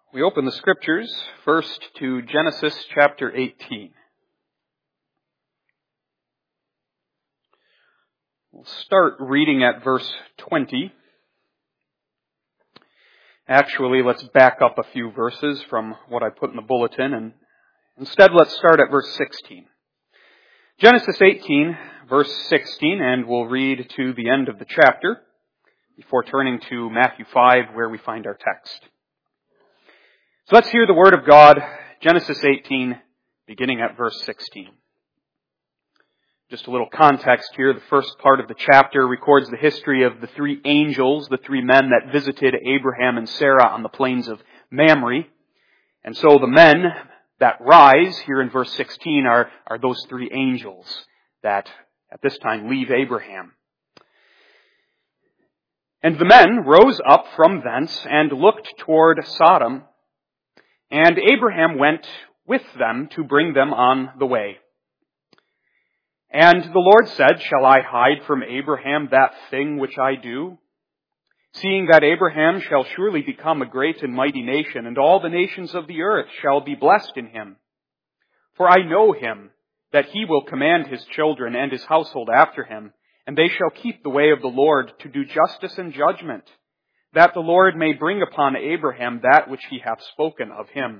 We open the Scriptures first to Genesis chapter 18. We'll start reading at verse 20. Actually, let's back up a few verses from what I put in the bulletin, and instead let's start at verse 16. Genesis 18, verse 16, and we'll read to the end of the chapter before turning to Matthew 5, where we find our text. So let's hear the word of God, Genesis 18, beginning at verse 16. Just a little context here. The first part of the chapter records the history of the three angels, the three men that visited Abraham and Sarah on the plains of Mamre. And so the men that rise here in verse 16 are those three angels that at this time leave Abraham. And the men rose up from thence and looked toward Sodom, and Abraham went with them to bring them on the way. And the Lord said, "Shall I hide from Abraham that thing which I do? Seeing that Abraham shall surely become a great and mighty nation, and all the nations of the earth shall be blessed in him. For I know him, that he will command his children and his household after him, and they shall keep the way of the Lord to do justice and judgment, that the Lord may bring upon Abraham that which he hath spoken of him."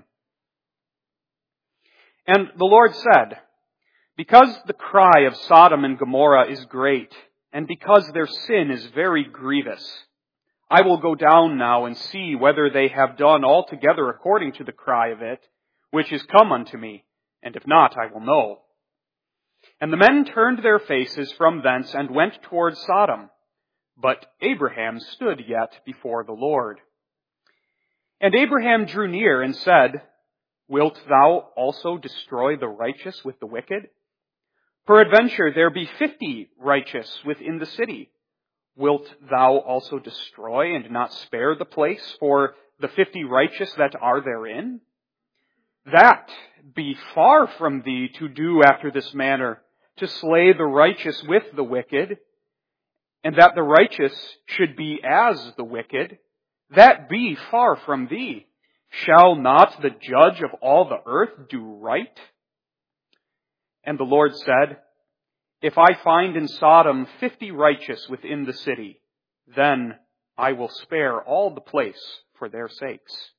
And the Lord said, "Because the cry of Sodom and Gomorrah is great, and because their sin is very grievous, I will go down now and see whether they have done altogether according to the cry of it, which is come unto me, and if not, I will know." And the men turned their faces from thence and went toward Sodom. But Abraham stood yet before the Lord. And Abraham drew near and said, "Wilt thou also destroy the righteous with the wicked? Peradventure there be 50 righteous within the city. Wilt thou also destroy and not spare the place for the 50 righteous that are therein? That be far from thee to do after this manner, to slay the righteous with the wicked, and that the righteous should be as the wicked. That be far from thee. Shall not the judge of all the earth do right?" And the Lord said, "If I find in Sodom 50 righteous within the city, then I will spare all the place for their sakes."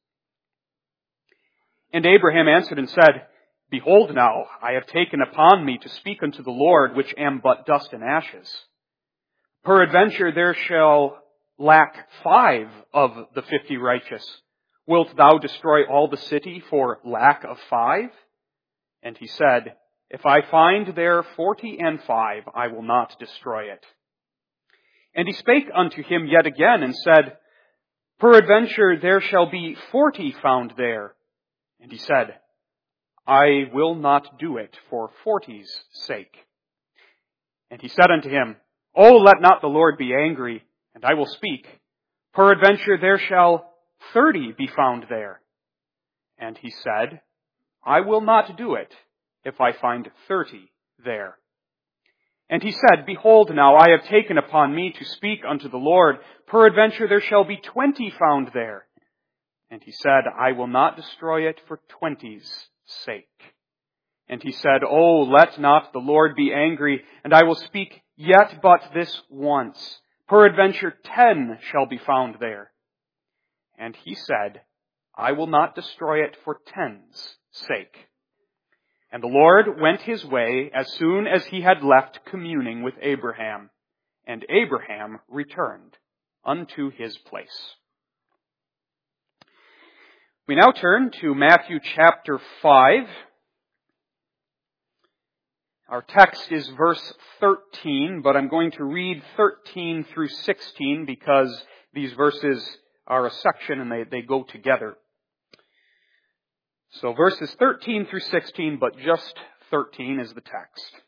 And Abraham answered and said, "Behold now, I have taken upon me to speak unto the Lord, which am but dust and ashes. Peradventure there shall lack 5 of the 50 righteous. Wilt thou destroy all the city for lack of 5? And he said, "If I find there 45, I will not destroy it." And he spake unto him yet again and said, "Peradventure there shall be 40 found there." And he said, "I will not do it for 40's sake." And he said unto him, "Oh, let not the Lord be angry, and I will speak. Peradventure there shall 30 be found there." And he said, "I will not do it, if I find 30 there." And he said, "Behold now, I have taken upon me to speak unto the Lord. Peradventure there shall be 20 found there." And he said, "I will not destroy it for 20's sake." And he said, "Oh, let not the Lord be angry, and I will speak yet but this once. Peradventure 10 shall be found there." And he said, "I will not destroy it for 10's sake." And the Lord went his way as soon as he had left communing with Abraham. And Abraham returned unto his place. We now turn to Matthew chapter 5. Our text is verse 13, but I'm going to read 13 through 16 because these verses are a section and they go together. So verses 13 through 16, but just 13 is the text.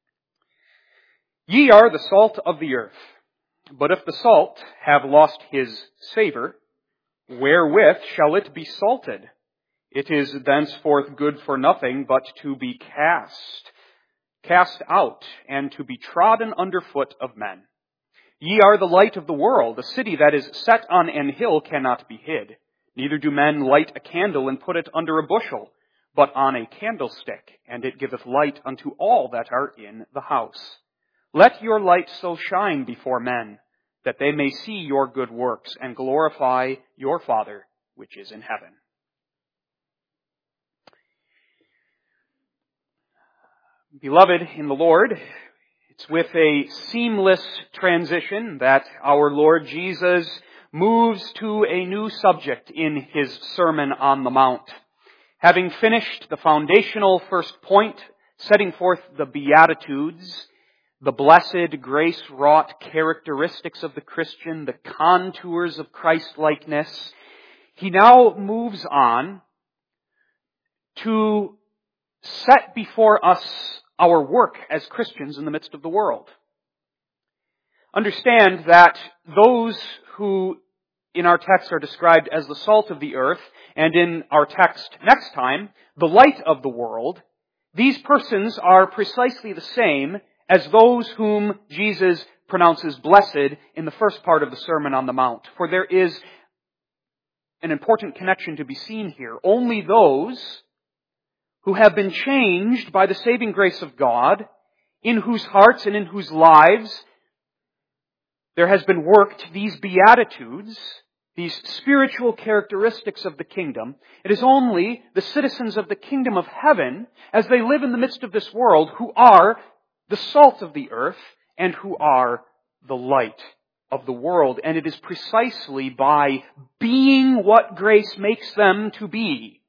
"Ye are the salt of the earth, but if the salt have lost his savor, wherewith shall it be salted? It is thenceforth good for nothing but to be cast out, and to be trodden under foot of men. Ye are the light of the world. A city that is set on an hill cannot be hid. Neither do men light a candle and put it under a bushel, but on a candlestick, and it giveth light unto all that are in the house. Let your light so shine before men, that they may see your good works and glorify your Father which is in heaven. Beloved in the Lord, it's with a seamless transition that our Lord Jesus moves to a new subject in his Sermon on the Mount. Having finished the foundational first point, setting forth the Beatitudes, the blessed, grace-wrought characteristics of the Christian, the contours of Christ-likeness, he now moves on to set before us our work as Christians in the midst of the world. Understand that those who in our text are described as the salt of the earth, and in our text next time, the light of the world, these persons are precisely the same as those whom Jesus pronounces blessed in the first part of the Sermon on the Mount. For there is an important connection to be seen here. Only those who have been changed by the saving grace of God, in whose hearts and in whose lives there has been worked these Beatitudes, these spiritual characteristics of the kingdom. It is only the citizens of the kingdom of heaven, as they live in the midst of this world, who are the salt of the earth and who are the light of the world. And it is precisely by being what grace makes them to be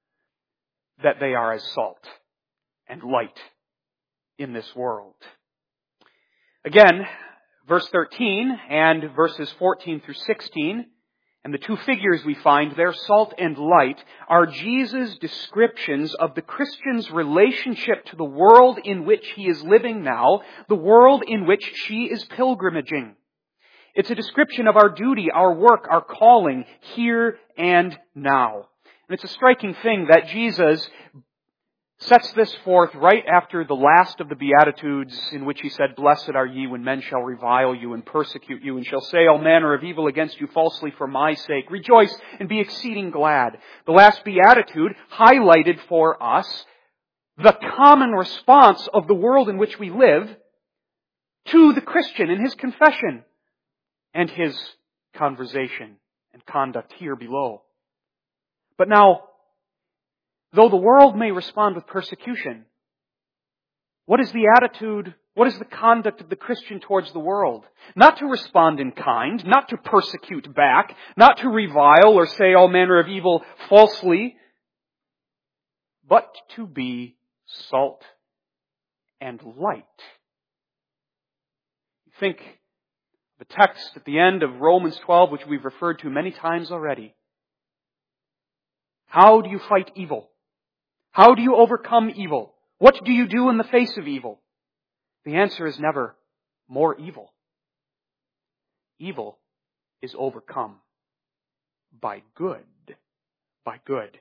that they are as salt and light in this world. Again, verse 13 and verses 14 through 16, and the two figures we find there, salt and light, are Jesus' descriptions of the Christian's relationship to the world in which he is living now, the world in which she is pilgrimaging. It's a description of our duty, our work, our calling, here and now. And it's a striking thing that Jesus sets this forth right after the last of the Beatitudes, in which he said, "Blessed are ye when men shall revile you and persecute you, and shall say all manner of evil against you falsely for my sake. Rejoice and be exceeding glad." The last Beatitude highlighted for us the common response of the world in which we live to the Christian in his confession and his conversation and conduct here below. But now, though the world may respond with persecution, what is the attitude, what is the conduct of the Christian towards the world? Not to respond in kind, not to persecute back, not to revile or say all manner of evil falsely, but to be salt and light. Think of the text at the end of Romans 12, which we've referred to many times already. How do you fight evil? How do you overcome evil? What do you do in the face of evil? The answer is never more evil. Evil is overcome by good. By good.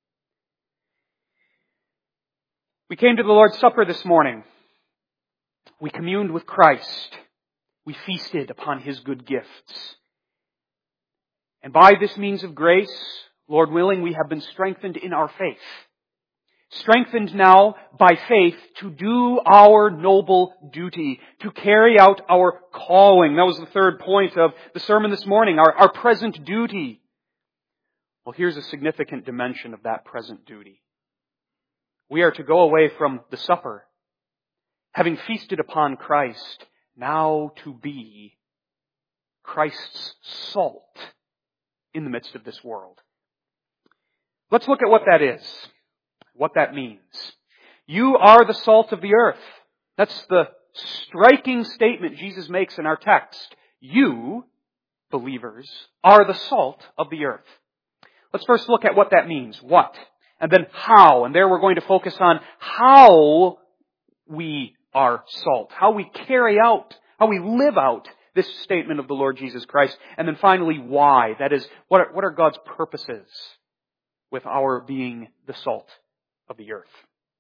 We came to the Lord's Supper this morning. We communed with Christ. We feasted upon His good gifts. And by this means of grace, Lord willing, we have been strengthened in our faith. Strengthened now by faith to do our noble duty, to carry out our calling. That was the third point of the sermon this morning, our present duty. Well, here's a significant dimension of that present duty. We are to go away from the supper, having feasted upon Christ, now to be Christ's salt in the midst of this world. Let's look at what that is, what that means. You are the salt of the earth. That's the striking statement Jesus makes in our text. You, believers, are the salt of the earth. Let's first look at what that means. What? And then how. And there we're going to focus on how we are salt. How we carry out, how we live out this statement of the Lord Jesus Christ. And then finally, why. That is, what are God's purposes with our being the salt of the earth.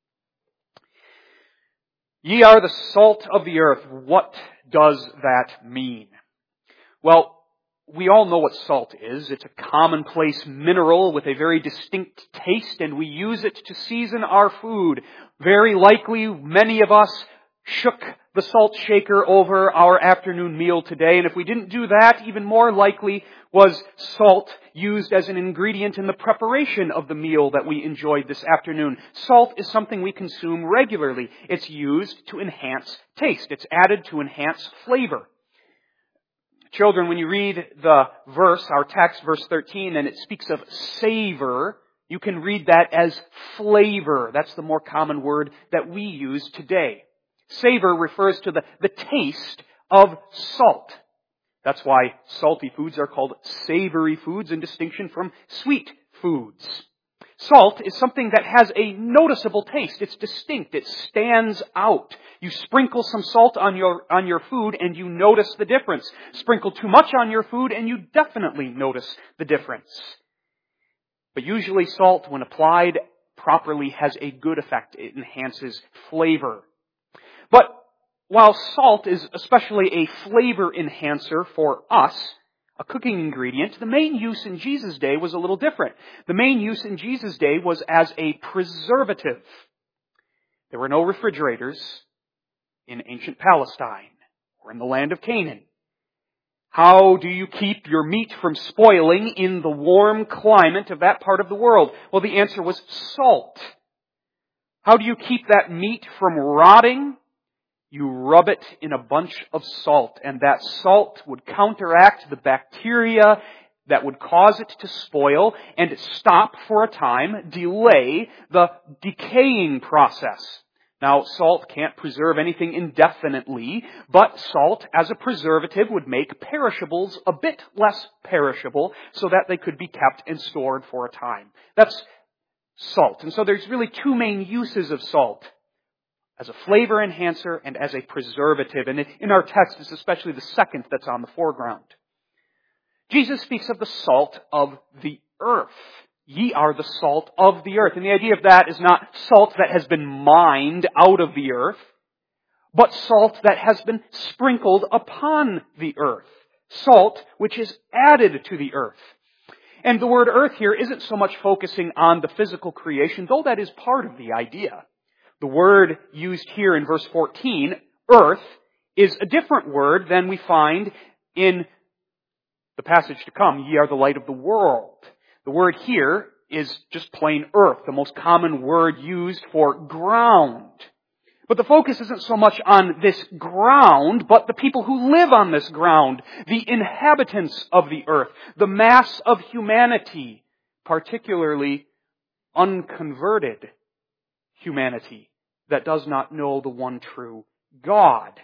Ye are the salt of the earth. What does that mean? Well, we all know what salt is. It's a commonplace mineral with a very distinct taste, and we use it to season our food. Very likely, many of us shook the salt shaker over our afternoon meal today, and if we didn't do that, even more likely was salt used as an ingredient in the preparation of the meal that we enjoyed this afternoon. Salt is something we consume regularly. It's used to enhance taste. It's added to enhance flavor. Children, when you read the verse, our text, verse 13, and it speaks of savor, you can read that as flavor. That's the more common word that we use today. Savor refers to the taste of salt. That's why salty foods are called savory foods in distinction from sweet foods. Salt is something that has a noticeable taste. It's distinct. It stands out. You sprinkle some salt on your food and you notice the difference. Sprinkle too much on your food and you definitely notice the difference. But usually salt, when applied properly, has a good effect. It enhances flavor. But while salt is especially a flavor enhancer for us, a cooking ingredient, the main use in Jesus' day was a little different. The main use in Jesus' day was as a preservative. There were no refrigerators in ancient Palestine or in the land of Canaan. How do you keep your meat from spoiling in the warm climate of that part of the world? Well, the answer was salt. How do you keep that meat from rotting? You rub it in a bunch of salt, and that salt would counteract the bacteria that would cause it to spoil and stop for a time, delay the decaying process. Now, salt can't preserve anything indefinitely, but salt as a preservative would make perishables a bit less perishable so that they could be kept and stored for a time. That's salt. And so there's really two main uses of salt: as a flavor enhancer and as a preservative. And in our text, it's especially the second that's on the foreground. Jesus speaks of the salt of the earth. Ye are the salt of the earth. And the idea of that is not salt that has been mined out of the earth, but salt that has been sprinkled upon the earth. Salt which is added to the earth. And the word earth here isn't so much focusing on the physical creation, though that is part of the idea. The word used here in verse 14, earth, is a different word than we find in the passage to come, ye are the light of the world. The word here is just plain earth, the most common word used for ground. But the focus isn't so much on this ground, but the people who live on this ground, the inhabitants of the earth, the mass of humanity, particularly unconverted humanity that does not know the one true God.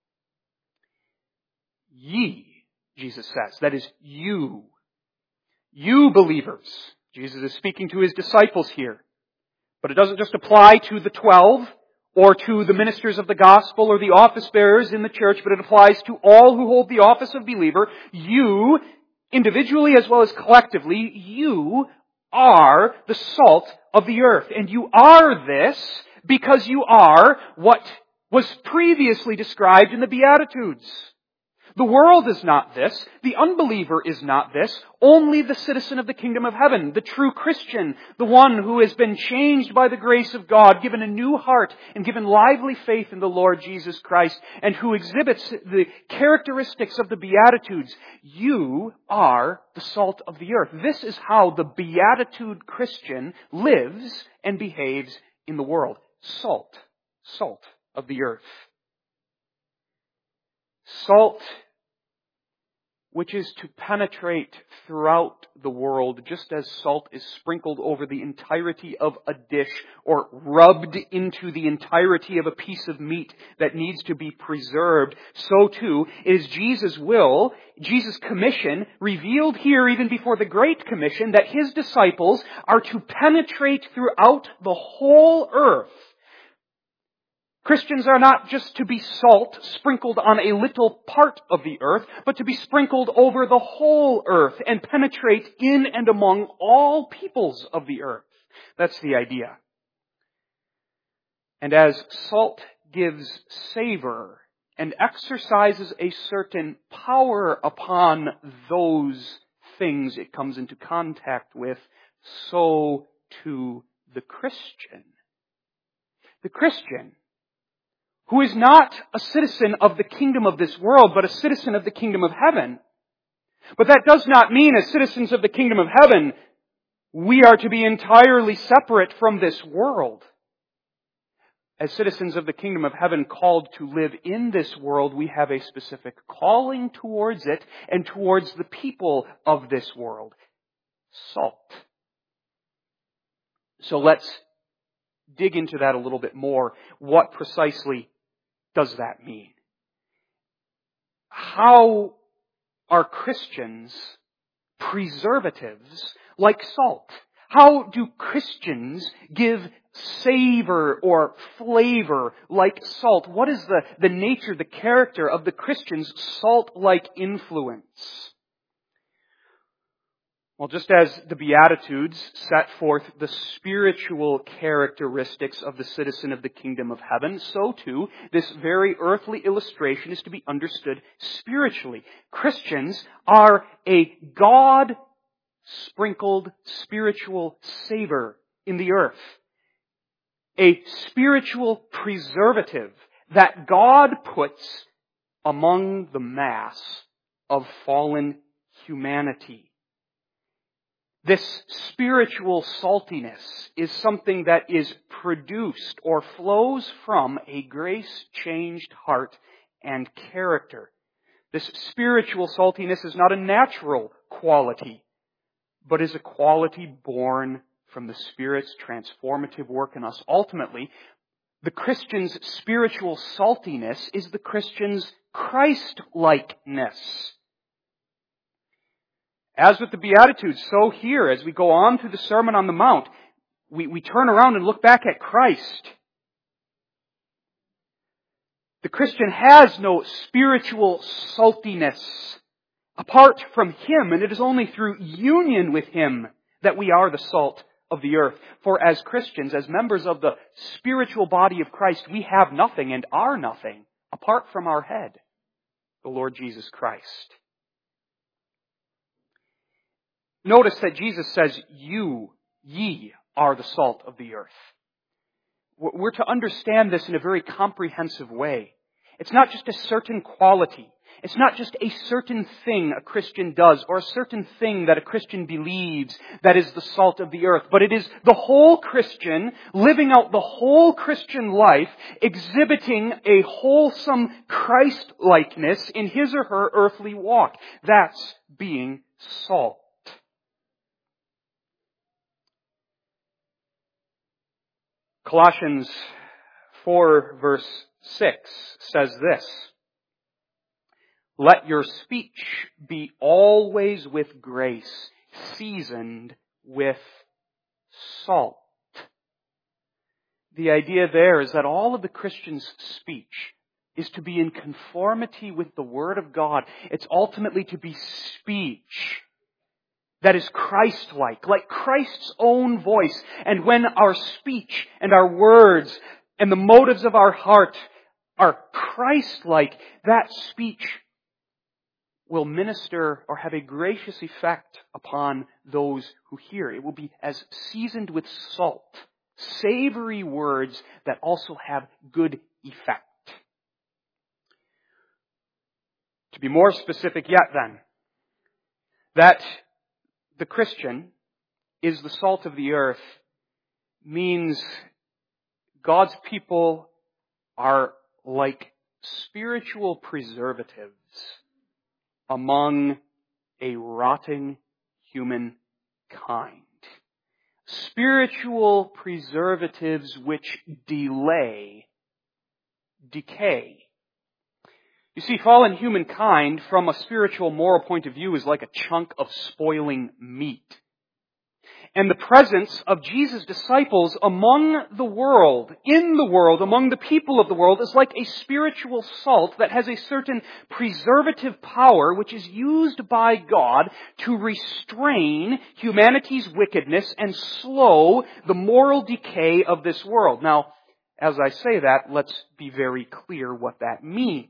Ye, Jesus says, that is you. You believers. Jesus is speaking to His disciples here. But it doesn't just apply to the 12 or to the ministers of the gospel or the office bearers in the church, but it applies to all who hold the office of believer. You, individually as well as collectively, you are the salt of the earth. And you are this because you are what was previously described in the Beatitudes. The world is not this. The unbeliever is not this. Only the citizen of the kingdom of heaven, the true Christian, the one who has been changed by the grace of God, given a new heart, and given lively faith in the Lord Jesus Christ, and who exhibits the characteristics of the Beatitudes. You are the salt of the earth. This is how the Beatitude Christian lives and behaves in the world. Salt of the earth. Salt, which is to penetrate throughout the world, just as salt is sprinkled over the entirety of a dish or rubbed into the entirety of a piece of meat that needs to be preserved, so too is Jesus' will, Jesus' commission, revealed here even before the Great Commission, that His disciples are to penetrate throughout the whole earth. Christians are not just to be salt sprinkled on a little part of the earth, but to be sprinkled over the whole earth and penetrate in and among all peoples of the earth. That's the idea. And as salt gives savor, and exercises a certain power upon those things it comes into contact with, so too the Christian. The Christian, who is not a citizen of the kingdom of this world, but a citizen of the kingdom of heaven. But that does not mean, as citizens of the kingdom of heaven, we are to be entirely separate from this world. As citizens of the kingdom of heaven called to live in this world, we have a specific calling towards it and towards the people of this world. Salt. So let's dig into that a little bit more. What precisely does that mean? How are Christians preservatives like salt? How do Christians give savor or flavor like salt? What is the nature, the character of the Christian's salt-like influence? Well, just as the Beatitudes set forth the spiritual characteristics of the citizen of the kingdom of heaven, so too this very earthly illustration is to be understood spiritually. Christians are a God-sprinkled spiritual savor in the earth. A spiritual preservative that God puts among the mass of fallen humanity. This spiritual saltiness is something that is produced or flows from a grace-changed heart and character. This spiritual saltiness is not a natural quality, but is a quality born from the Spirit's transformative work in us. Ultimately, the Christian's spiritual saltiness is the Christian's Christ-likeness. As with the Beatitudes, so here, as we go on through the Sermon on the Mount, we turn around and look back at Christ. The Christian has no spiritual saltiness apart from Him, and it is only through union with Him that we are the salt of the earth. For as Christians, as members of the spiritual body of Christ, we have nothing and are nothing apart from our head, the Lord Jesus Christ. Notice that Jesus says, ye are the salt of the earth. We're to understand this in a very comprehensive way. It's not just a certain quality. It's not just a certain thing a Christian does or a certain thing that a Christian believes that is the salt of the earth. But it is the whole Christian living out the whole Christian life, exhibiting a wholesome Christ-likeness in his or her earthly walk. That's being salt. Colossians 4 verse 6 says this, "Let your speech be always with grace, seasoned with salt." The idea there is that all of the Christian's speech is to be in conformity with the Word of God. It's ultimately to be speech that is Christ-like, like Christ's own voice. And when our speech and our words and the motives of our heart are Christ-like, that speech will minister or have a gracious effect upon those who hear. It will be as seasoned with salt, savory words that also have good effect. To be more specific yet then, that the Christian is the salt of the earth means God's people are like spiritual preservatives among a rotting human kind. Spiritual preservatives which delay decay. You see, fallen humankind, from a spiritual moral point of view, is like a chunk of spoiling meat. And the presence of Jesus' disciples among the world, in the world, among the people of the world, is like a spiritual salt that has a certain preservative power which is used by God to restrain humanity's wickedness and slow the moral decay of this world. Now, as I say that, let's be very clear what that means.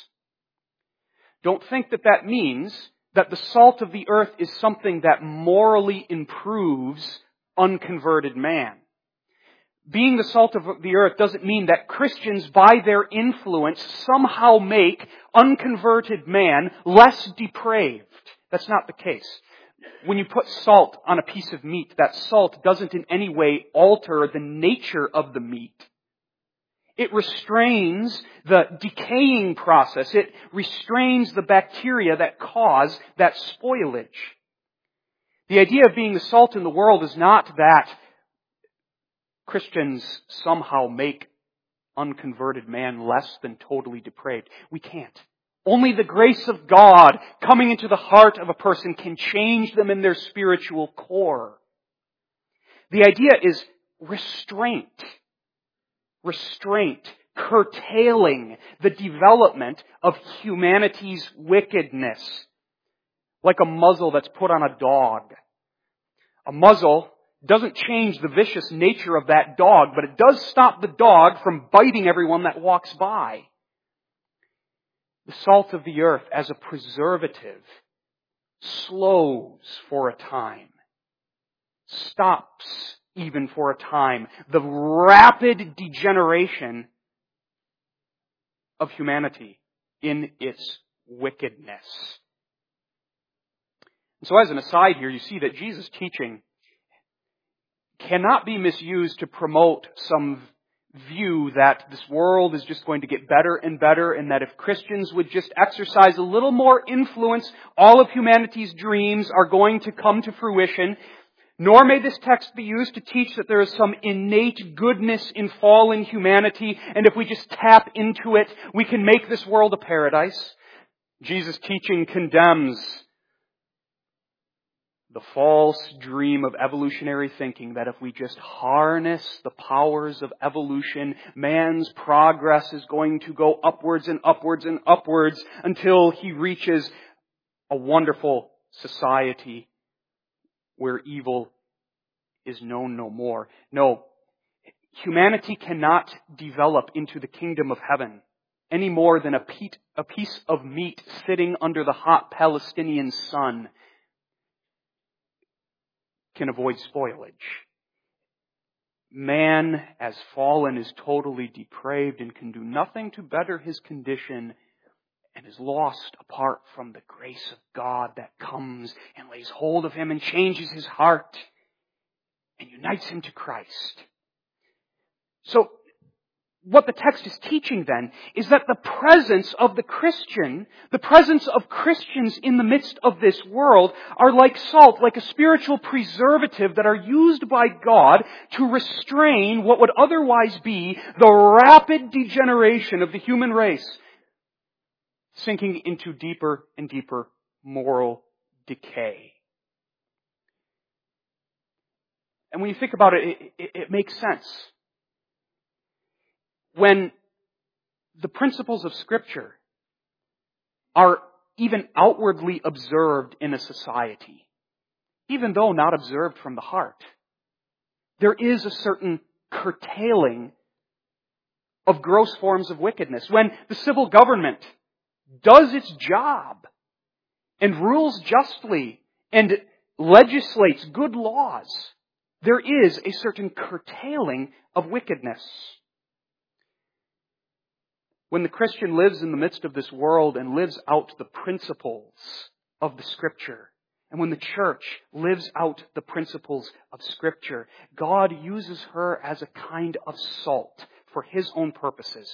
Don't think that that means that the salt of the earth is something that morally improves unconverted man. Being the salt of the earth doesn't mean that Christians, by their influence, somehow make unconverted man less depraved. That's not the case. When you put salt on a piece of meat, that salt doesn't in any way alter the nature of the meat. It restrains the decaying process. It restrains the bacteria that cause that spoilage. The idea of being the salt in the world is not that Christians somehow make unconverted man less than totally depraved. We can't. Only the grace of God coming into the heart of a person can change them in their spiritual core. The idea is restraint. Restraint, curtailing the development of humanity's wickedness. Like a muzzle that's put on a dog. A muzzle doesn't change the vicious nature of that dog, but it does stop the dog from biting everyone that walks by. The salt of the earth as a preservative slows for a time, stops even for a time, the rapid degeneration of humanity in its wickedness. And so as an aside here, you see that Jesus' teaching cannot be misused to promote some view that this world is just going to get better and better, and that if Christians would just exercise a little more influence, all of humanity's dreams are going to come to fruition. Nor may this text be used to teach that there is some innate goodness in fallen humanity, and if we just tap into it, we can make this world a paradise. Jesus' teaching condemns the false dream of evolutionary thinking that if we just harness the powers of evolution, man's progress is going to go upwards and upwards and upwards until he reaches a wonderful society where evil is known no more. No, humanity cannot develop into the kingdom of heaven any more than a piece of meat sitting under the hot Palestinian sun can avoid spoilage. Man, as fallen, is totally depraved and can do nothing to better his condition, and is lost apart from the grace of God that comes and lays hold of him and changes his heart and unites him to Christ. So, what the text is teaching then is that the presence of the Christian, the presence of Christians in the midst of this world are like salt, like a spiritual preservative that are used by God to restrain what would otherwise be the rapid degeneration of the human race, sinking into deeper and deeper moral decay. And when you think about it, it makes sense. When the principles of Scripture are even outwardly observed in a society, even though not observed from the heart, there is a certain curtailing of gross forms of wickedness. When the civil government does its job and rules justly and legislates good laws, there is a certain curtailing of wickedness. When the Christian lives in the midst of this world and lives out the principles of the Scripture, and when the church lives out the principles of Scripture, God uses her as a kind of salt for His own purposes.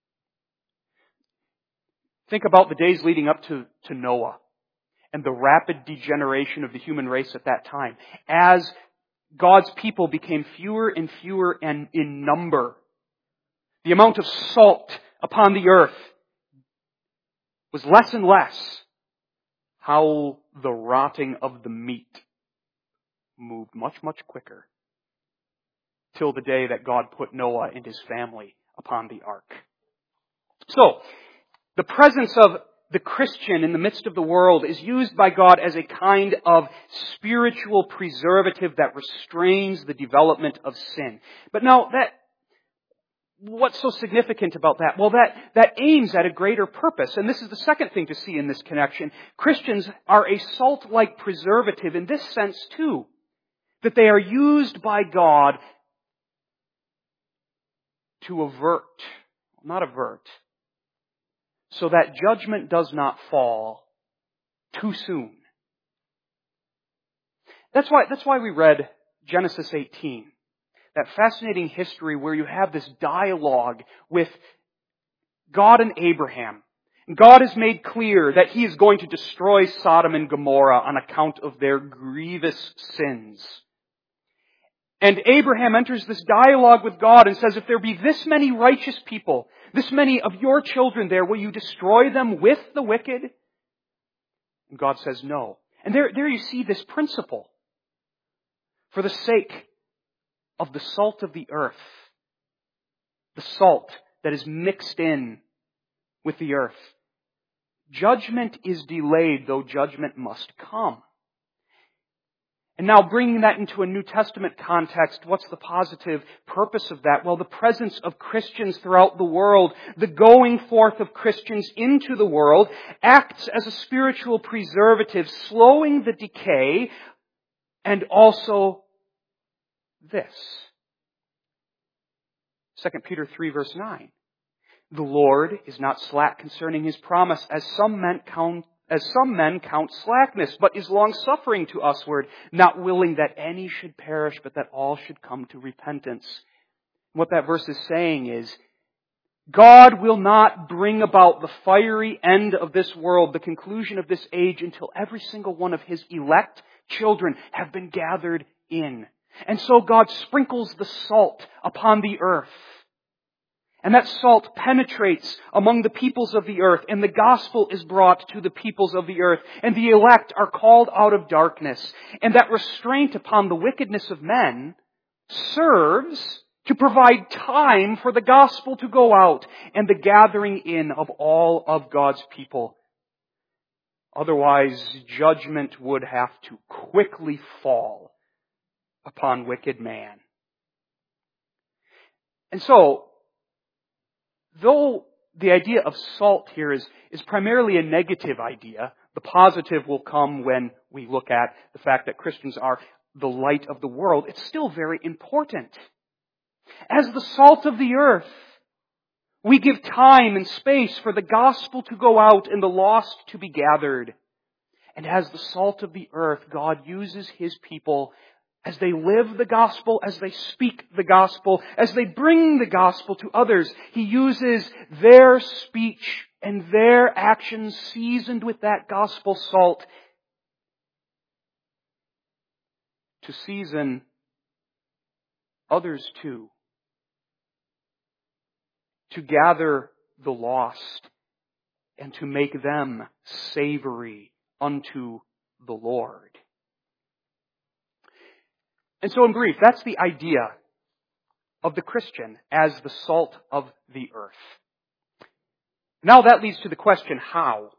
Think about the days leading up to Noah and the rapid degeneration of the human race at that time. As God's people became fewer and fewer and in number, the amount of salt upon the earth was less and less. How the rotting of the meat moved much, much quicker till the day that God put Noah and his family upon the ark. So, the presence of the Christian in the midst of the world is used by God as a kind of spiritual preservative that restrains the development of sin. But now, what's so significant about that? Well, that aims at a greater purpose. And this is the second thing to see in this connection. Christians are a salt-like preservative in this sense too, that they are used by God to so that judgment does not fall too soon. That's why we read Genesis 18. That fascinating history where you have this dialogue with God and Abraham. God has made clear that He is going to destroy Sodom and Gomorrah on account of their grievous sins. And Abraham enters this dialogue with God and says, if there be this many righteous people, this many of your children there, will you destroy them with the wicked? And God says no. And there you see this principle. For the sake of the salt of the earth, the salt that is mixed in with the earth, judgment is delayed, though judgment must come. And now bringing that into a New Testament context, what's the positive purpose of that? Well, the presence of Christians throughout the world, the going forth of Christians into the world, acts as a spiritual preservative, slowing the decay, and also this. 2 Peter 3 verse 9. The Lord is not slack concerning His promise, as some men count slackness, but is long-suffering to usward, not willing that any should perish, but that all should come to repentance. What that verse is saying is, God will not bring about the fiery end of this world, the conclusion of this age, until every single one of His elect children have been gathered in. And so God sprinkles the salt upon the earth. And that salt penetrates among the peoples of the earth, and the gospel is brought to the peoples of the earth, and the elect are called out of darkness. And that restraint upon the wickedness of men serves to provide time for the gospel to go out and the gathering in of all of God's people. Otherwise, judgment would have to quickly fall upon wicked man. And so, though the idea of salt here is primarily a negative idea, the positive will come when we look at the fact that Christians are the light of the world. It's still very important. As the salt of the earth, we give time and space for the gospel to go out and the lost to be gathered. And as the salt of the earth, God uses His people as they live the gospel, as they speak the gospel, as they bring the gospel to others. He uses their speech and their actions seasoned with that gospel salt to season others too, to gather the lost and to make them savory unto the Lord. And so in brief, that's the idea of the Christian as the salt of the earth. Now that leads to the question, how?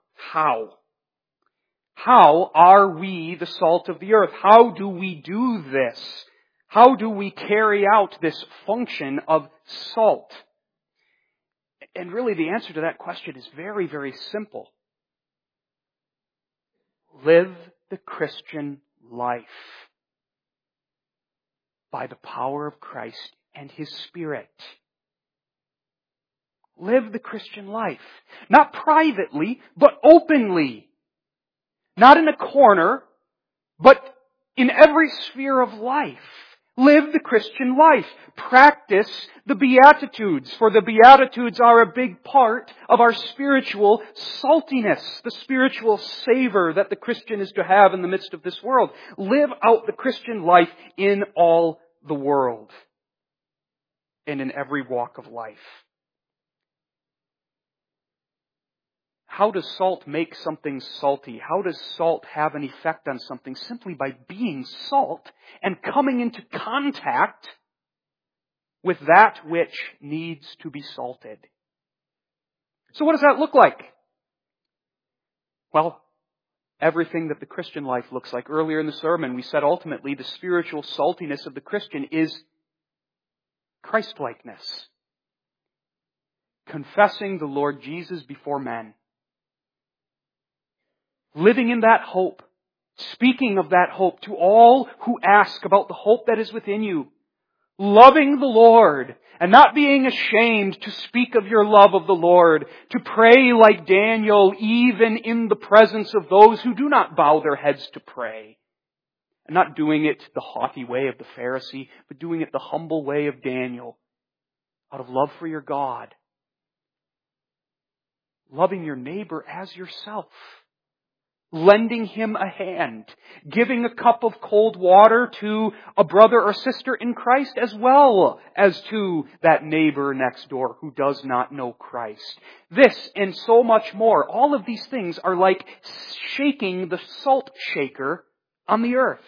How are we the salt of the earth? How do we do this? How do we carry out this function of salt? And really the answer to that question is very, very simple. Live the Christian life by the power of Christ and His Spirit. Live the Christian life. Not privately, but openly. Not in a corner, but in every sphere of life. Live the Christian life. Practice the Beatitudes, for the Beatitudes are a big part of our spiritual saltiness, the spiritual savor that the Christian is to have in the midst of this world. Live out the Christian life in all the world and in every walk of life. How does salt make something salty? How does salt have an effect on something? Simply by being salt and coming into contact with that which needs to be salted. So what does that look like? Well, everything that the Christian life looks like. Earlier in the sermon, we said ultimately the spiritual saltiness of the Christian is Christ-likeness. confessing the Lord Jesus before men. Living in that hope. Speaking of that hope to all who ask about the hope that is within you. Loving the Lord and not being ashamed to speak of your love of the Lord. To pray like Daniel even in the presence of those who do not bow their heads to pray. And not doing it the haughty way of the Pharisee, but doing it the humble way of Daniel. Out of love for your God. Loving your neighbor as yourself. Lending him a hand. Giving a cup of cold water to a brother or sister in Christ as well as to that neighbor next door who does not know Christ. This and so much more. All of these things are like shaking the salt shaker on the earth.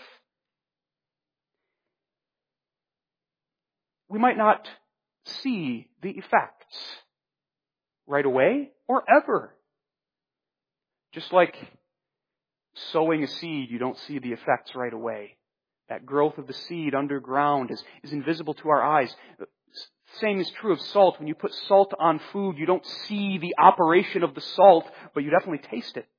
We might not see the effects right away or ever. Just like sowing a seed, you don't see the effects right away. That growth of the seed underground is invisible to our eyes. Same is true of salt. When you put salt on food, you don't see the operation of the salt, but you definitely taste it.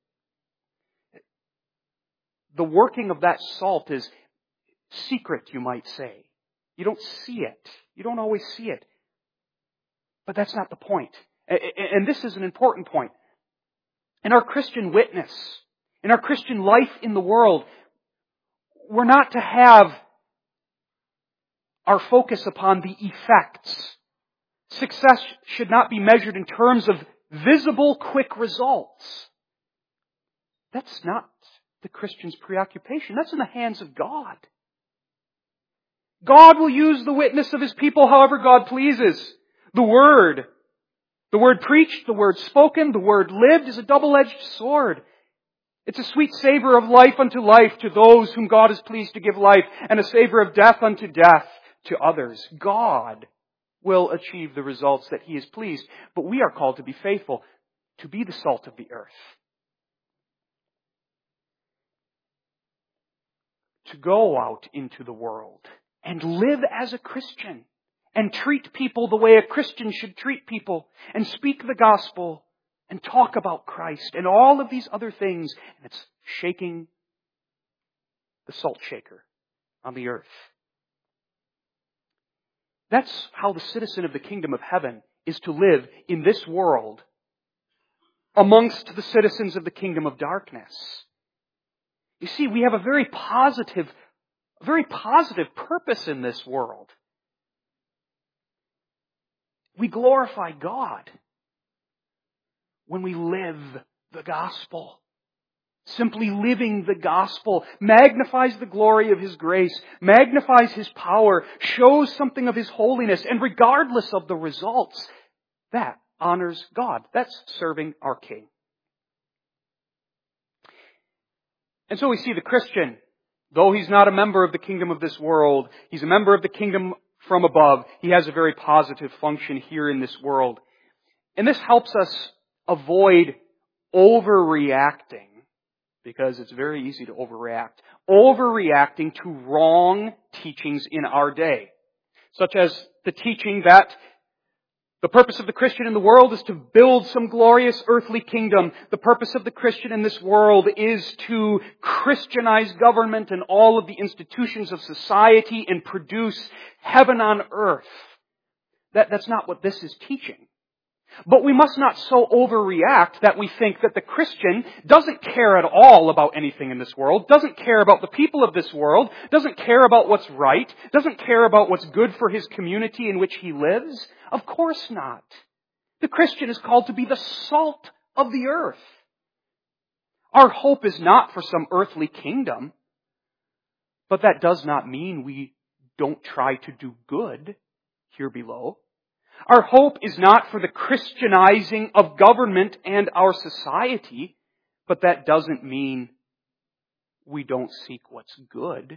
The working of that salt is secret, you might say. You don't see it. You don't always see it. But that's not the point. And this is an important point. In our Christian witness, in our Christian life in the world, we're not to have our focus upon the effects. Success should not be measured in terms of visible, quick results. That's not the Christian's preoccupation. That's in the hands of God. God will use the witness of His people however God pleases. The word preached, the word spoken, the word lived is a double-edged sword. It's a sweet savor of life unto life to those whom God is pleased to give life, and a savor of death unto death to others. God will achieve the results that He is pleased, but we are called to be faithful, to be the salt of the earth. To go out into the world and live as a Christian and treat people the way a Christian should treat people and speak the gospel and talk about Christ and all of these other things. And it's shaking the salt shaker on the earth. That's how the citizen of the kingdom of heaven is to live in this world amongst the citizens of the kingdom of darkness. You see, we have a very positive purpose in this world. We glorify God when we live the gospel. Simply living the gospel magnifies the glory of His grace, magnifies His power, shows something of His holiness, and regardless of the results, that honors God. That's serving our King. And so we see the Christian, though he's not a member of the kingdom of this world, he's a member of the kingdom from above. He has a very positive function here in this world. And this helps us avoid overreacting, because it's very easy to overreact. Overreacting to wrong teachings in our day, such as the teaching that the purpose of the Christian in the world is to build some glorious earthly kingdom. The purpose of the Christian in this world is to Christianize government and all of the institutions of society and produce heaven on earth. That's not what this is teaching. But we must not so overreact that we think that the Christian doesn't care at all about anything in this world, doesn't care about the people of this world, doesn't care about what's right, doesn't care about what's good for his community in which he lives. Of course not. The Christian is called to be the salt of the earth. Our hope is not for some earthly kingdom, but that does not mean we don't try to do good here below. Our hope is not for the Christianizing of government and our society, but that doesn't mean we don't seek what's good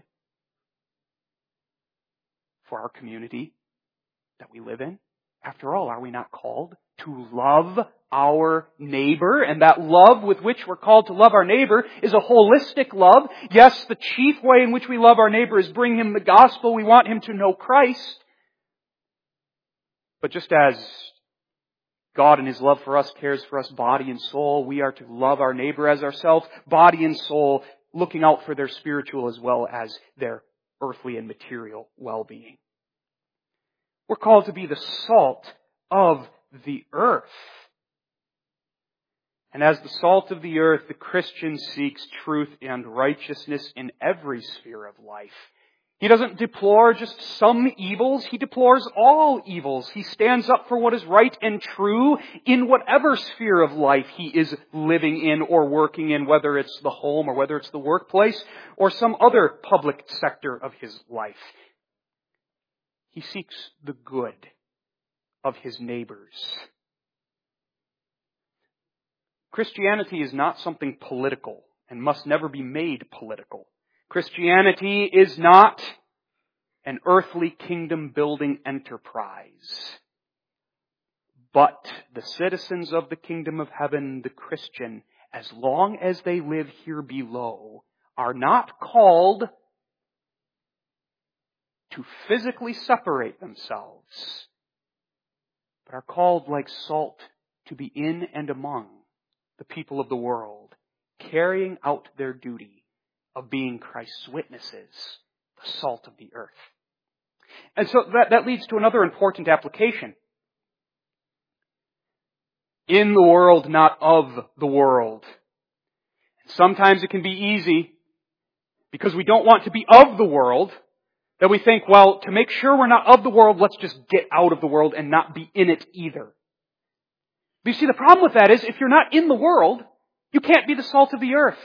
for our community that we live in. After all, are we not called to love our neighbor? And that love with which we're called to love our neighbor is a holistic love. Yes, the chief way in which we love our neighbor is bring him the gospel. We want him to know Christ. But just as God in His love for us cares for us body and soul. We are to love our neighbor as ourselves, body and soul, looking out for their spiritual as well as their earthly and material well-being. We're called to be the salt of the earth. And as the salt of the earth, the Christian seeks truth and righteousness in every sphere of life. He doesn't deplore just some evils. He deplores all evils. He stands up for what is right and true in whatever sphere of life he is living in or working in, whether it's the home or whether it's the workplace or some other public sector of his life. He seeks the good of his neighbors. Christianity is not something political and must never be made political. Christianity is not an earthly kingdom-building enterprise. But the citizens of the kingdom of heaven, the Christian, as long as they live here below, are not called to physically separate themselves, but are called like salt to be in and among the people of the world, carrying out their duty of being Christ's witnesses, the salt of the earth. And so that leads to another important application. In the world, not of the world. Sometimes it can be easy, because we don't want to be of the world, that we think, well, to make sure we're not of the world, let's just get out of the world and not be in it either. But you see, the problem with that is, if you're not in the world, you can't be the salt of the earth.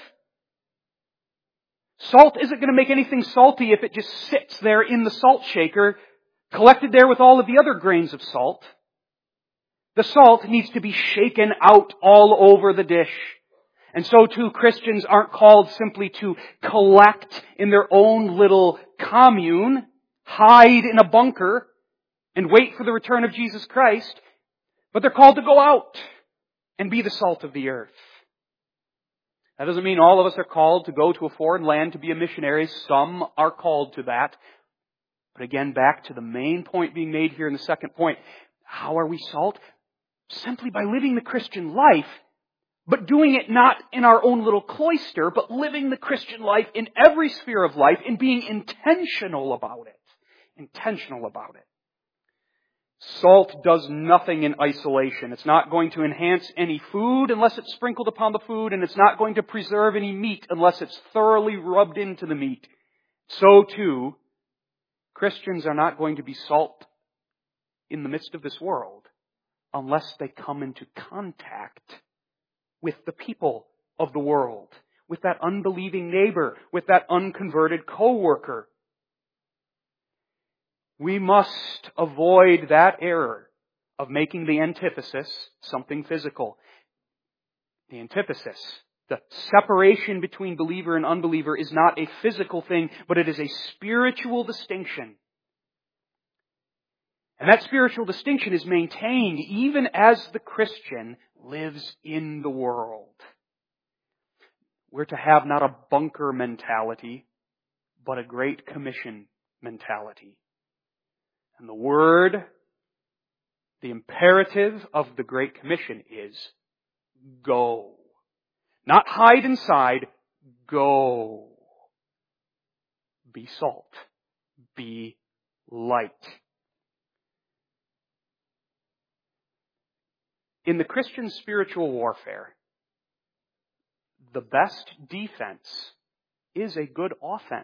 Salt isn't going to make anything salty if it just sits there in the salt shaker, collected there with all of the other grains of salt. The salt needs to be shaken out all over the dish. And so too, Christians aren't called simply to collect in their own little commune, hide in a bunker, and wait for the return of Jesus Christ, but they're called to go out and be the salt of the earth. That doesn't mean all of us are called to go to a foreign land to be a missionary. Some are called to that. But again, back to the main point being made here in the second point. How are we salt? Simply by living the Christian life, but doing it not in our own little cloister, but living the Christian life in every sphere of life and being intentional about it. Intentional about it. Salt does nothing in isolation. It's not going to enhance any food unless it's sprinkled upon the food, and it's not going to preserve any meat unless it's thoroughly rubbed into the meat. So too, Christians are not going to be salt in the midst of this world unless they come into contact with the people of the world, with that unbelieving neighbor, with that unconverted co-worker. We must avoid that error of making the antithesis something physical. The antithesis, the separation between believer and unbeliever, is not a physical thing, but it is a spiritual distinction. And that spiritual distinction is maintained even as the Christian lives in the world. We're to have not a bunker mentality, but a Great Commission mentality. And the word, the imperative of the Great Commission is go. Not hide inside, go. Be salt. Be light. In the Christian spiritual warfare, the best defense is a good offense.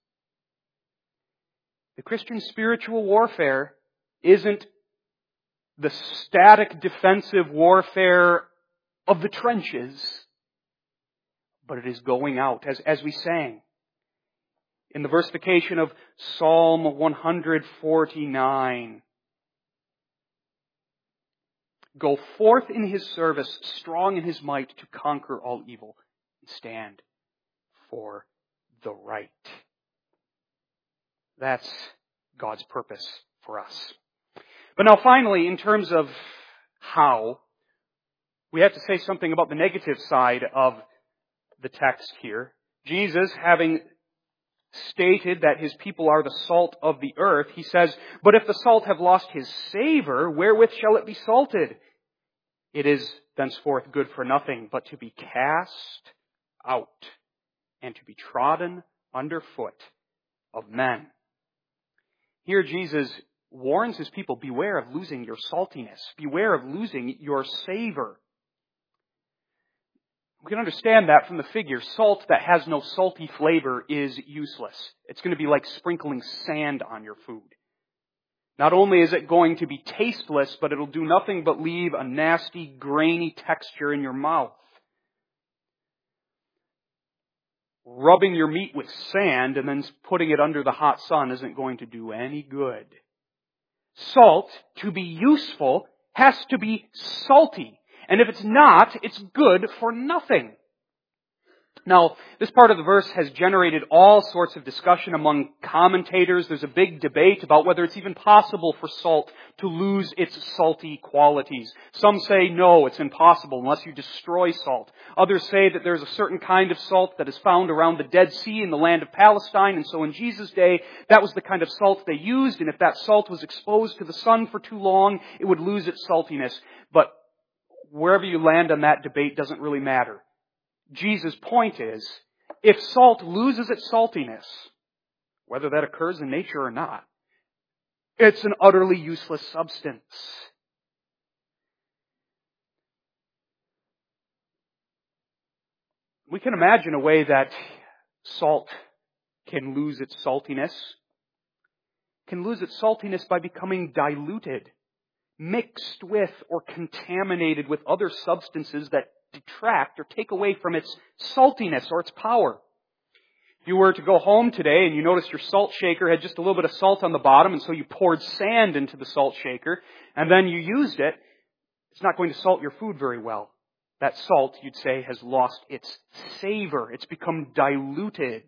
The Christian spiritual warfare isn't the static defensive warfare of the trenches, but it is going out, as we sang in the versification of Psalm 149. Go forth in His service, strong in His might, to conquer all evil and stand for the right. That's God's purpose for us. But now finally, in terms of how, we have to say something about the negative side of the text here. Jesus, having stated that His people are the salt of the earth, He says, but if the salt have lost his savor, wherewith shall it be salted? It is thenceforth good for nothing but to be cast out and to be trodden underfoot of men. Here Jesus warns his people, beware of losing your saltiness. Beware of losing your savor. We can understand that from the figure. Salt that has no salty flavor is useless. It's going to be like sprinkling sand on your food. Not only is it going to be tasteless, but it'll do nothing but leave a nasty, grainy texture in your mouth. Rubbing your meat with sand and then putting it under the hot sun isn't going to do any good. Salt, to be useful, has to be salty. And if it's not, it's good for nothing. Now, this part of the verse has generated all sorts of discussion among commentators. There's a big debate about whether it's even possible for salt to lose its salty qualities. Some say, no, it's impossible unless you destroy salt. Others say that there's a certain kind of salt that is found around the Dead Sea in the land of Palestine, and so in Jesus' day, that was the kind of salt they used, and if that salt was exposed to the sun for too long, it would lose its saltiness. But wherever you land on that debate doesn't really matter. Jesus' point is, if salt loses its saltiness, whether that occurs in nature or not, it's an utterly useless substance. We can imagine a way that salt can lose its saltiness. It can lose its saltiness by becoming diluted, mixed with or contaminated with other substances that detract or take away from its saltiness or its power. If you were to go home today and you noticed your salt shaker had just a little bit of salt on the bottom, and so you poured sand into the salt shaker, and then you used it, it's not going to salt your food very well. That salt, you'd say, has lost its savor. It's become diluted.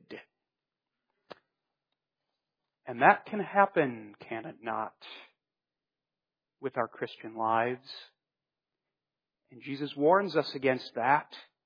And that can happen, can it not, with our Christian lives? And Jesus warns us against that.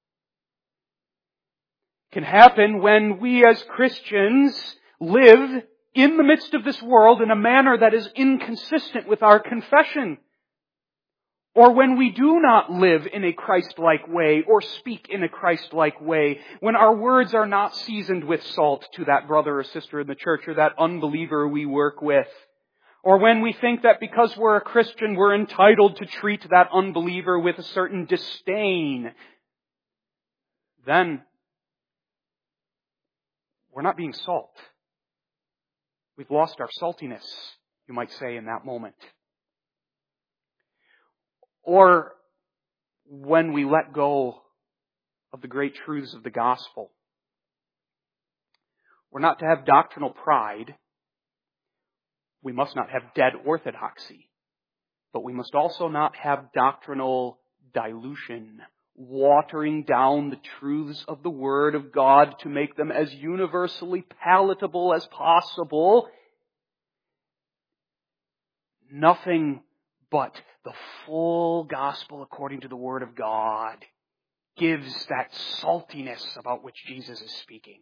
It can happen when we as Christians live in the midst of this world in a manner that is inconsistent with our confession. Or when we do not live in a Christ-like way or speak in a Christ-like way. When our words are not seasoned with salt to that brother or sister in the church or that unbeliever we work with. Or when we think that because we're a Christian, we're entitled to treat that unbeliever with a certain disdain, then we're not being salt. We've lost our saltiness, you might say, in that moment. Or when we let go of the great truths of the gospel. We're not to have doctrinal pride. We must not have dead orthodoxy, but we must also not have doctrinal dilution, watering down the truths of the Word of God to make them as universally palatable as possible. Nothing but the full gospel according to the Word of God gives that saltiness about which Jesus is speaking.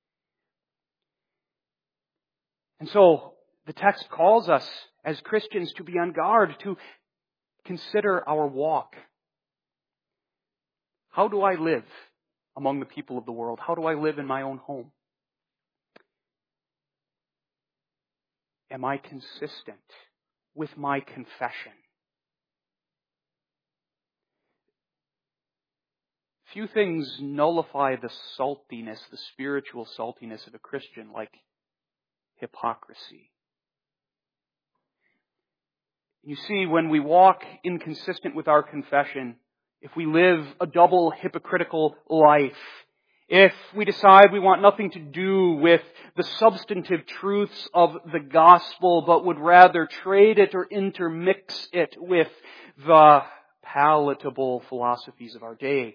And so, the text calls us as Christians to be on guard, to consider our walk. How do I live among the people of the world? How do I live in my own home? Am I consistent with my confession? Few things nullify the saltiness, the spiritual saltiness of a Christian like hypocrisy. You see, when we walk inconsistent with our confession, if we live a double hypocritical life, if we decide we want nothing to do with the substantive truths of the gospel, but would rather trade it or intermix it with the palatable philosophies of our day,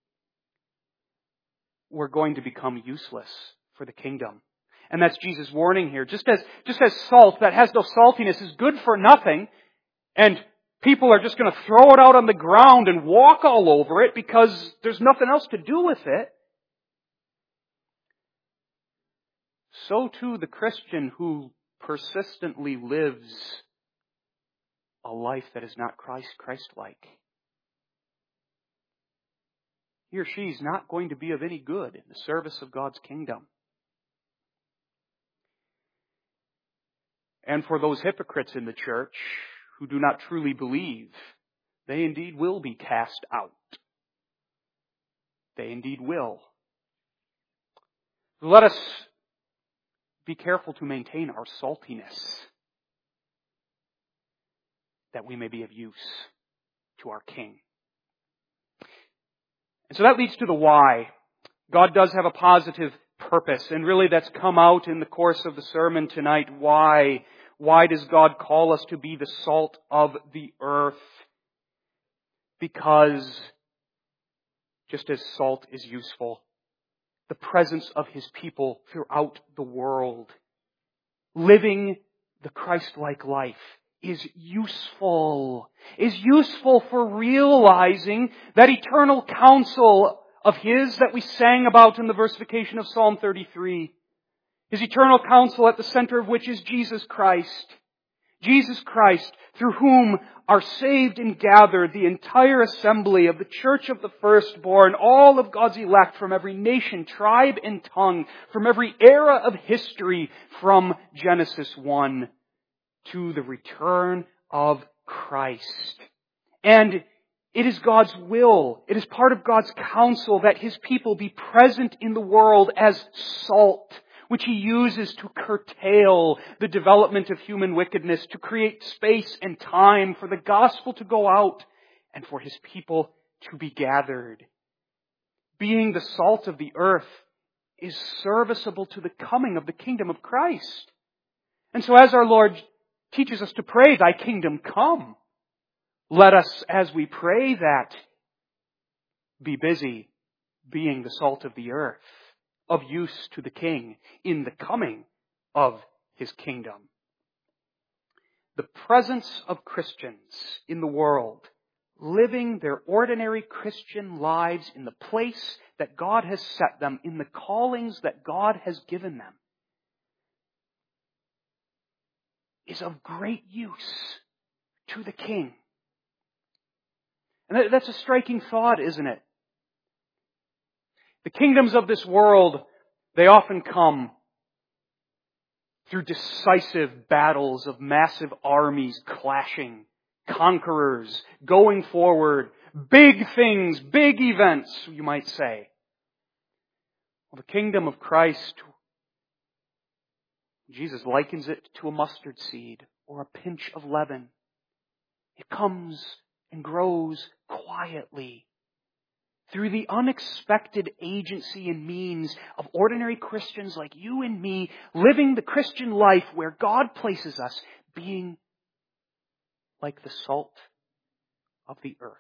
we're going to become useless for the kingdom. And that's Jesus' warning here. Just as salt that has no saltiness is good for nothing, and people are just going to throw it out on the ground and walk all over it because there's nothing else to do with it, so too the Christian who persistently lives a life that is not Christ-like he or she is not going to be of any good in the service of God's kingdom. And for those hypocrites in the church who do not truly believe, they indeed will be cast out. They indeed will. Let us be careful to maintain our saltiness, that we may be of use to our King. And so that leads to the why. God does have a positive purpose, and really that's come out in the course of the sermon tonight. Why? Why does God call us to be the salt of the earth? Because just as salt is useful, the presence of His people throughout the world, living the Christ-like life, is useful for realizing that eternal counsel of His that we sang about in the versification of Psalm 33. His eternal counsel at the center of which is Jesus Christ. Jesus Christ, through whom are saved and gathered the entire assembly of the church of the firstborn, all of God's elect from every nation, tribe, and tongue, from every era of history, from Genesis 1 to the return of Christ. And it is God's will, it is part of God's counsel that His people be present in the world as salt, which He uses to curtail the development of human wickedness, to create space and time for the gospel to go out and for His people to be gathered. Being the salt of the earth is serviceable to the coming of the kingdom of Christ. And so as our Lord teaches us to pray, Thy kingdom come, let us, as we pray that, be busy being the salt of the earth, of use to the King in the coming of His kingdom. The presence of Christians in the world, living their ordinary Christian lives in the place that God has set them, in the callings that God has given them, is of great use to the King. And that's a striking thought, isn't it? The kingdoms of this world, they often come through decisive battles of massive armies clashing, conquerors going forward, big things, big events, you might say. Well, the kingdom of Christ, Jesus likens it to a mustard seed or a pinch of leaven. It comes and grows quietly through the unexpected agency and means of ordinary Christians like you and me, living the Christian life where God places us, being like the salt of the earth.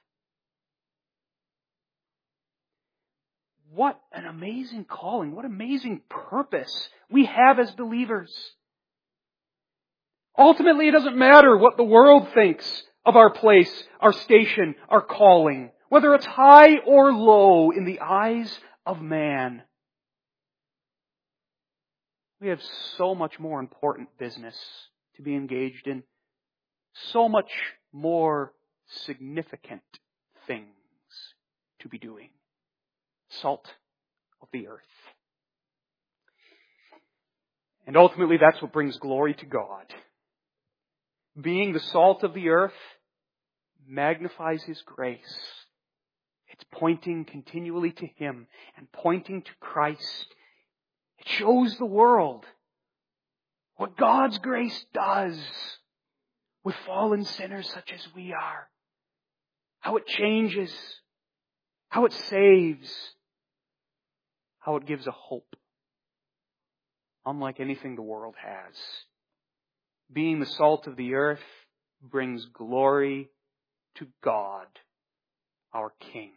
What an amazing calling, what amazing purpose we have as believers. Ultimately, it doesn't matter what the world thinks of our place, our station, our calling, whether it's high or low in the eyes of man. We have so much more important business to be engaged in, so much more significant things to be doing. Salt of the earth. And ultimately, that's what brings glory to God. Being the salt of the earth magnifies His grace. It's pointing continually to Him and pointing to Christ. It shows the world what God's grace does with fallen sinners such as we are. How it changes, how it saves, how it gives a hope unlike anything the world has. Being the salt of the earth brings glory to God, our King.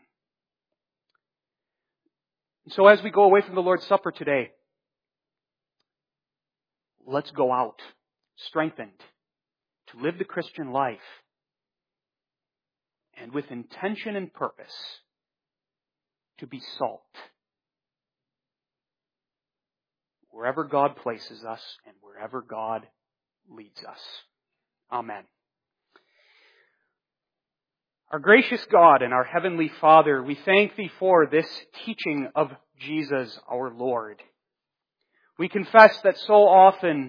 So as we go away from the Lord's Supper today, let's go out strengthened to live the Christian life and with intention and purpose to be salt wherever God places us and wherever God leads us. Amen. Our gracious God and our Heavenly Father, we thank Thee for this teaching of Jesus our Lord. We confess that so often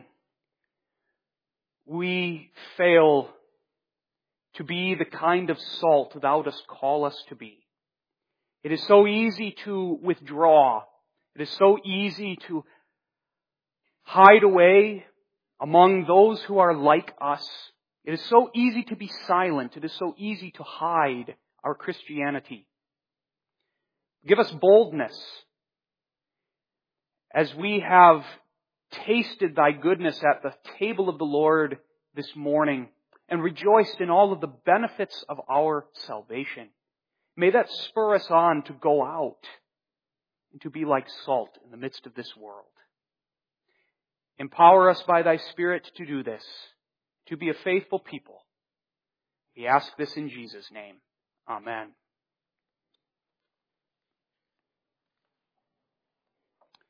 we fail to be the kind of salt Thou dost call us to be. It is so easy to withdraw. It is so easy to hide away among those who are like us. It is so easy to be silent. It is so easy to hide our Christianity. Give us boldness as we have tasted Thy goodness at the table of the Lord this morning and rejoiced in all of the benefits of our salvation. May that spur us on to go out and to be like salt in the midst of this world. Empower us by Thy Spirit to do this, to be a faithful people. We ask this in Jesus' name. Amen.